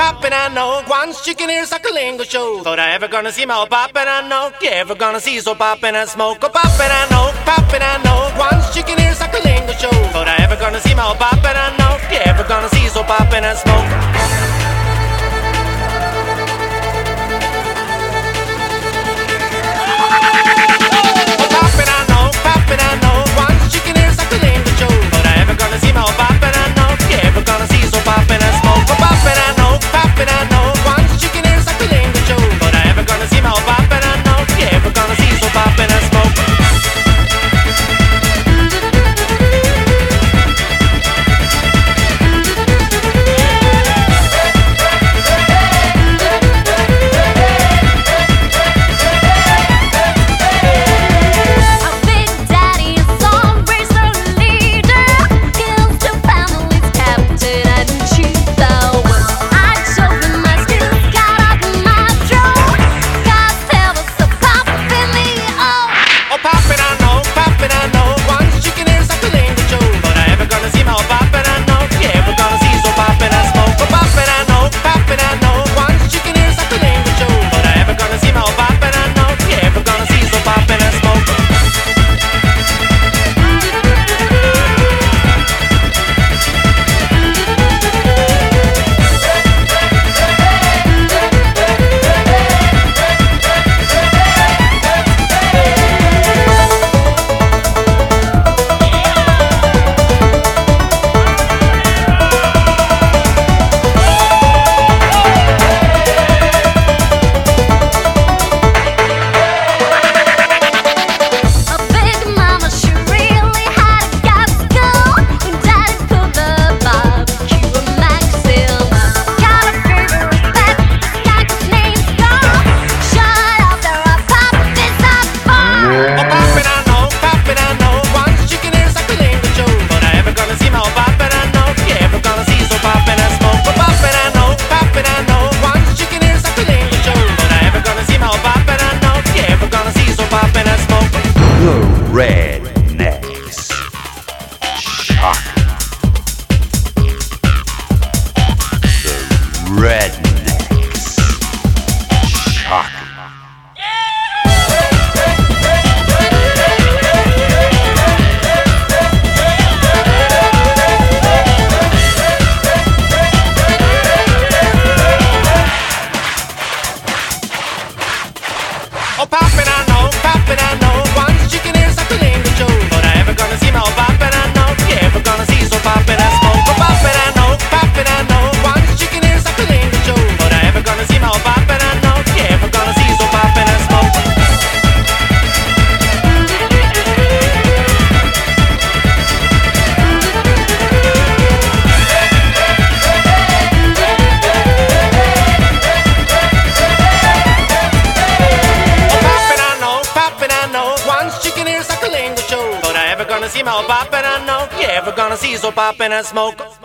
poppin', I know. Once chicken ears, suckling show. Thought I ever gonna see my poppin', I know. You ever gonna see so poppin' and smoke? Oh, poppin', I know, poppin', I know. Once chicken ears, suckling show. Thought I ever gonna see my poppin', I know. You ever gonna see so poppin' and smoke? Rednecks. Shock. The Rednecks. Shock. Oh, poppin', I know, poppin', I know. Once chicken ears, suckling the show. But I ever gonna see my poppin', I know. You ever gonna see so poppin' and smoke? Oh, poppin', I know, poppin', I know. Once chicken ears, suckling the show. But I ever gonna see my poppin', I know. You ever gonna see so poppin' and smoke? See my poppin', I know. You ever gonna see so poppin' and smoke?